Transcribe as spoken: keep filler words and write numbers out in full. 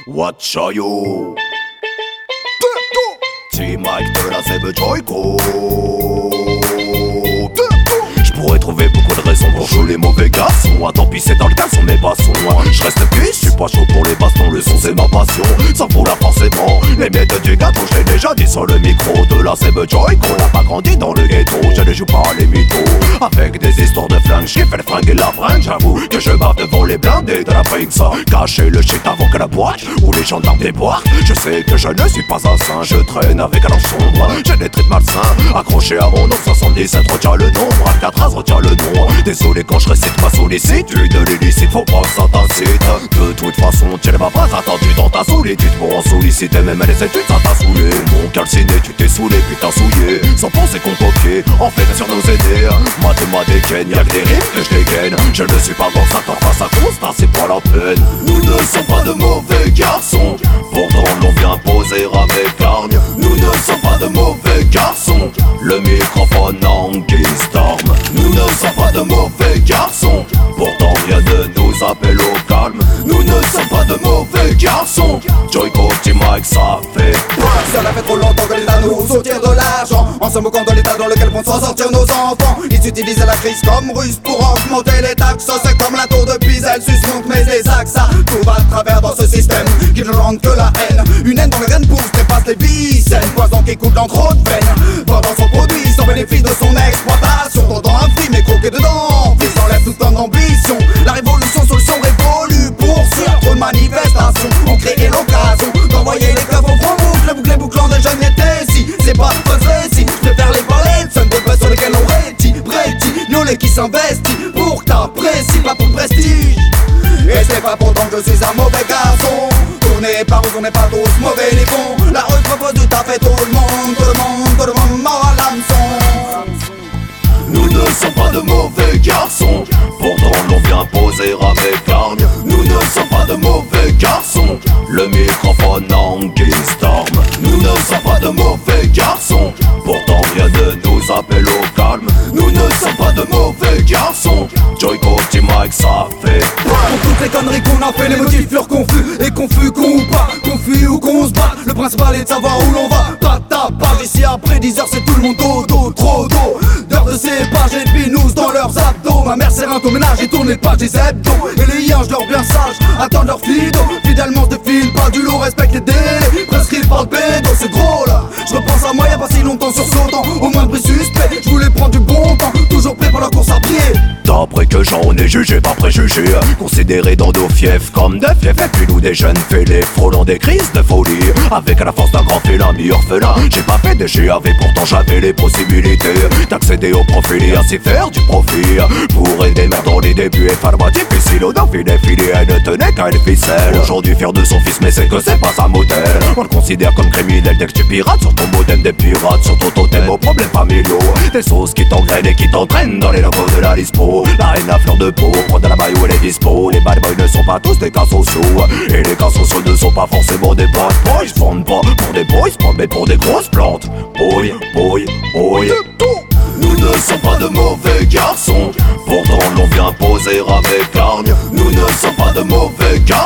Watch you T-Mike de la Zeb Joyco. J'pourrais trouver beaucoup de raisons pour jouer les mauvais garçons. Ah tant pis c'est dans le caleçon mais passons. Je reste pisse, j'suis pas chaud pour les bastons. Le son c'est ma passion, ça vaut là forcément. Les miettes du gâteau j'l'ai déjà dit sur le micro de la Zeb Joyco. On n'a pas grandi dans le ghetto, je ne joue pas les mythos. Avec des histoires de flingue, j'ai fait le fringue et la bringue. J'avoue que je bave devant les blindés de la ça. Cacher le shit avant que la boîte ou les gendarmes déboîtent. Je sais que je ne suis pas un saint, je traîne avec un ange sombre. J'ai des traits malsains, accrochés à mon nom soixante-dix-sept, retiens le nombre, Alcatraz retiens le nom. Désolé quand je récite ma sollicitude, l'illicite faut pas que ça t'incite. De toute façon, tu n'es pas attendu dans ta solitude. Pour en solliciter même les études, ça t'a saoulé. Mon calciné, tu t'es saoulé, putain souillé. Sans penser qu'on copiait, en fait sur nos aînés. Mathématiques, y'a que des rimes que je dégaine. Je ne suis pas dans Satan face à constat, c'est pas la peine. Nous ne sommes pas de mauvais garçons, pourtant l'on vient poser avec hargne. Nous ne sommes pas de mauvais garçons, le microphone en storm. Nous ne sommes pas de mauvais garçons, pourtant rien ne nous appelle au calme. Nous ne sommes pas de mauvais garçons, Joyco, T-Mike, ça fait. Cela fait trop longtemps que l'État nous soutient de l'argent, en se moquant de l'état dans lequel vont s'en sortir nos enfants. Ils utilisent la crise comme ruse pour augmenter les taxes. C'est comme la tour de Pise, elle suce donc mais des axes. Tout va de travers dans ce système qui ne rend que la haine. Une haine dont les graines poussent dépasse les vicènes. Poison qui coule dans trop de veines, vendant son produit sans bénéfice de son exploitation. Tendant un prix mais croqué dedans, puis enlève toute ton ambition. La révolution sur le son révolue pour sur trop de manifestations. On crée l'occasion d'envoyer les keufs au front boucle. Les boucles les bouclants des jeunes étaient si. C'est pas fausse récit, je préfère les parler de scènes de presse sur lesquelles on rétit. Brady, Nolé qui s'investit pour que t'apprécies, pas pour le prestige. Et c'est pas pourtant que je suis un mauvais garçon. Tourné par où on n'est pas tous mauvais ni bons. La rue propose de taper tout le monde, tout le monde, tout le monde mort à l'hameçon. Nous ne sommes pas de mauvais garçons, pourtant l'on vient poser avec hargne. Nous ne sommes pas de mauvais garçons, le microphone en storm. Nous ne sommes pas de mauvais garçons, pourtant rien ne nous appelle au calme. Nous ne sommes pas de mauvais garçons, Joyco, T-Mike, ça fait. Pour toutes les conneries qu'on a fait, les motifs furent confus. Et confus qu'on ou pas, confus ou qu'on se bat. Le principal est de savoir où l'on va. Pas ta part ici après dix heures, c'est tout le monde dodo, trop d'eau. D'heures de cépage et de binous dans leurs abdos. Ma mère sert un au ménage et tourne les pages des hebdos. Et les yens, je leur bien sages, attendent leur fido. Fidèlement je défile, pas du lot, respecte les délais. Prescrits par le pédo, c'est drôle. Je repense à moi y'a pas si longtemps sur sautant. Au moins de bruit suspect, je voulais prendre du bon temps. Toujours prêt pour la course à pied. D'après que j'en ai jugé, pas préjugé, considéré dans nos fiefs comme des fiefs. Et puis nous des jeunes fêlés, frôlant des crises de folie. Avec à la force d'un grand félin, mi-orphelin. J'ai pas fait des G A V, pourtant j'avais les possibilités d'accéder au profil et ainsi faire du profit. Pour aider mères dans les débuts et faire difficile. Au d'un filet filé, elle ne tenait qu'à une ficelle. Aujourd'hui fier de son fils, mais c'est que c'est pas un modèle. On le considère comme criminel dès que tu pirates sur ton modem. Des pirates sur ton totem aux problèmes familiaux. Des sauces qui t'engrainent et qui t'entraînent dans les locaux de la dispo. La haine à fleur de peau, prendre de la maille où elle est dispo. Les bad boys ne sont pas tous des cas sociaux. Et les cas sociaux ne sont pas forcément des bad boys. Vendent pas pour des boys, mais pour des grosses plantes. Boy, boy, boy. Nous ne sommes pas de mauvais garçons, pourtant l'on vient poser avec hargne. Nous ne sommes pas de mauvais garçons.